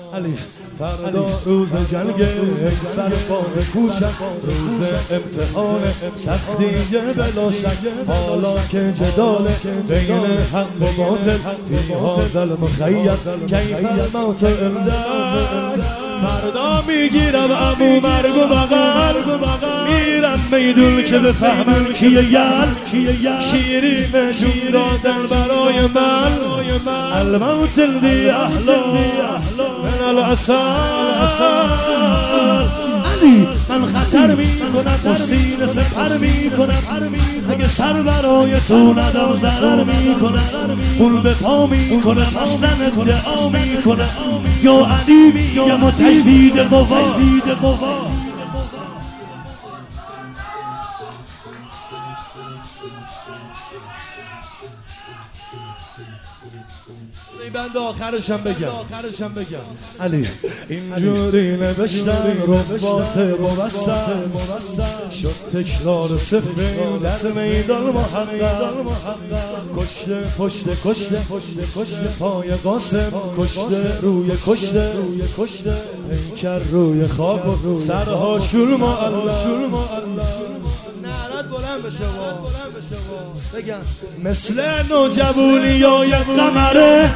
علی فردا روز جنگ سرباز کوچک، روز امتحان سختی بلا شک، حالا که جدال بین حق و باطل فی هذا المخیل کیف الموت امداد. فردا میگیرم عمو مرگ و بغل، میرم میدون که بفهمن کیه یل، شیرین جون دادن برای من، الموت الذی احلا من العسل. علی من خطر میکنم و سینه سپر میکنم، اگه سر برای تو ندم ضرر میکنم، پول به پا میکنم اصلا ادعا میکنم، یا علی میگم و تجدید قوا. این بند آخرشم بگم علی اینجوری نوشتن ربات موسط شد تکرار سفر در میدان محقق، کشته کشته پای قاسم، کشته روی کشته پیکر روی خاک و سرها شور معلق. نعرت بلند بشه بگم مثل نوجوانی های قمره،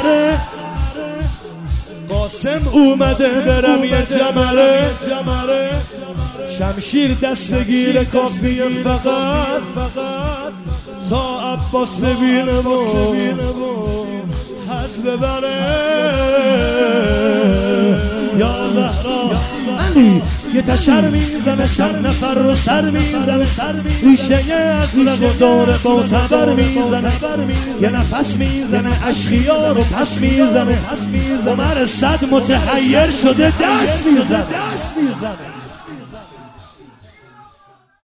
قاسم اومده برم یه جمره، شمشیر دستگیر کافیه فقط تا عباس ببینه و حس ببره. یا زهرا علی یه تشر میزنه، 100 نفر رو سر میزنه، ریشه از لب و داره با تبر میزنه، یه نفس میزنه اشخیا رو پس میزنه، عمر صد متحیر شده دست میزنه.